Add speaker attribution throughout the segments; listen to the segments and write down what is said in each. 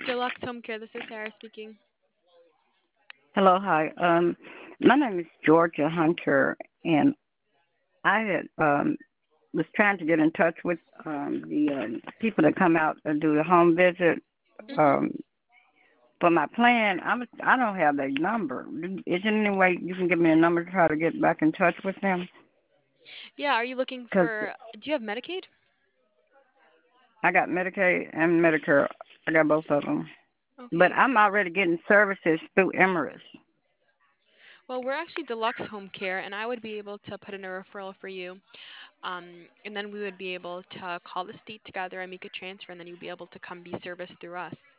Speaker 1: Deluxe Home Care. This is Sarah speaking.
Speaker 2: Hello, hi. My name is Georgia Hunter, and I had was trying to get in touch with the people that come out and do the home visit.
Speaker 1: Mhm.
Speaker 2: Um, for my plan, I don't have their number. Is there any way you can give me a number to try to get back in touch with them?
Speaker 1: Yeah, are you looking
Speaker 2: Because
Speaker 1: for do you have Medicaid?
Speaker 2: I got Medicaid and Medicare. I got both of them, but
Speaker 1: Okay.
Speaker 2: I'm already getting services through Emirates.
Speaker 1: Well, we're actually Deluxe Home Care and I would be able to put in a referral for you. And then we would be able to call the state together and make a transfer and then you'd be able to come be serviced through us.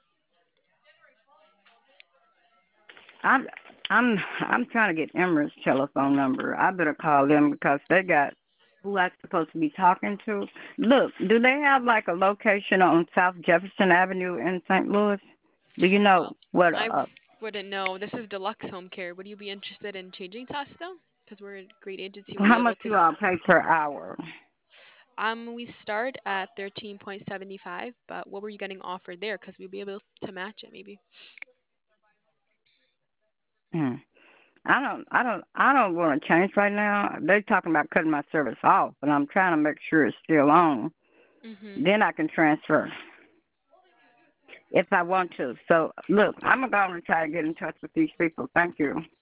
Speaker 2: I'm I'm trying to get Emirates telephone number. I better call them because they got who I'm supposed to be talking to. Look, do they have like a location on South Jefferson Avenue in St. Louis? Do you know
Speaker 1: Well,
Speaker 2: what?
Speaker 1: I wouldn't know. This is Deluxe Home Care. Would you be interested in changing to us though? Because we're a great agency. We'll be
Speaker 2: How
Speaker 1: able
Speaker 2: much
Speaker 1: to
Speaker 2: you all pay per hour?
Speaker 1: we start at 13.75, but what were you getting offered there? Because we'll be able to match it maybe.
Speaker 2: Hmm. I don't want to change right now. They're talking about cutting my service off, but I'm trying to make sure it's still on.
Speaker 1: Mhm.
Speaker 2: Then I can transfer if I want to. So look, I'm gonna go and try to get in touch with these people. Thank you.